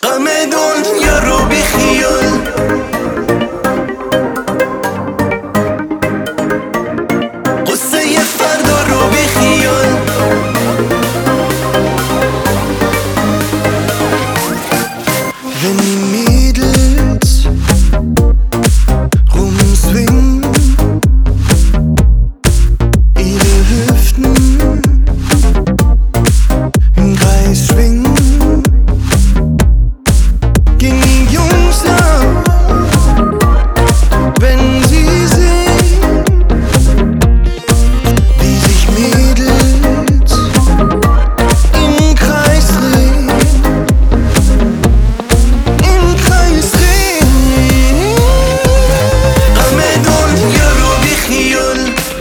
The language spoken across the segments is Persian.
غم دنیا رو بیخیال، قصه فردا رو بیخیال. Wenn die Mädels rumswingen, ihre Hüften im Kreis schwingen, gehen die Jungs ab, wenn sie sehen, wie sich Mädels im Kreis drehen, im Kreis drehen. غم دنیا رو بیخیال،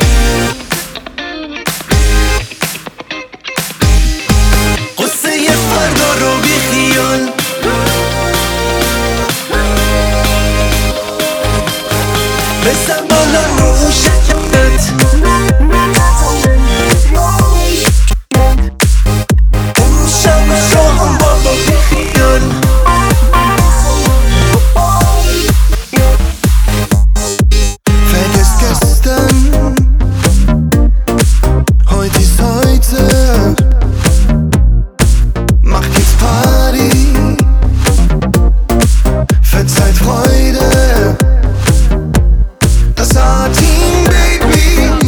قصه فردا رو بیخیال. بزن بالا روشت، اون شب شام بابا بیخیال. Vergiss gestern, heute ist heute. Mach jetzt Party, verzeiht Freude. Das A-Team, Baby,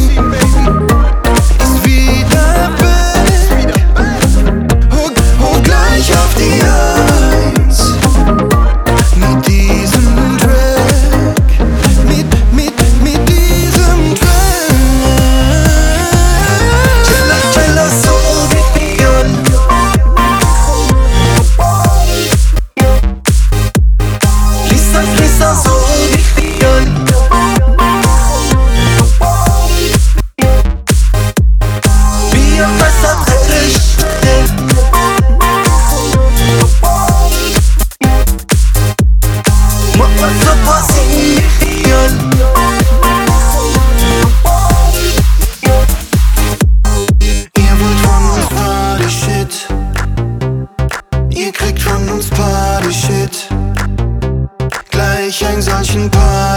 ist wieder back. Hoch gleich auf die Eins mit diesem Track, mit diesem Track. Chilla, chilla, so بیخیال. Lisa, Lisa, so بیخیال. بیا وسط رشته، ما واسه بازی بیخیال. Ihr wollt von uns Party-Shit, ihr kriegt von uns Party-Shit, gleich einen solchen Party.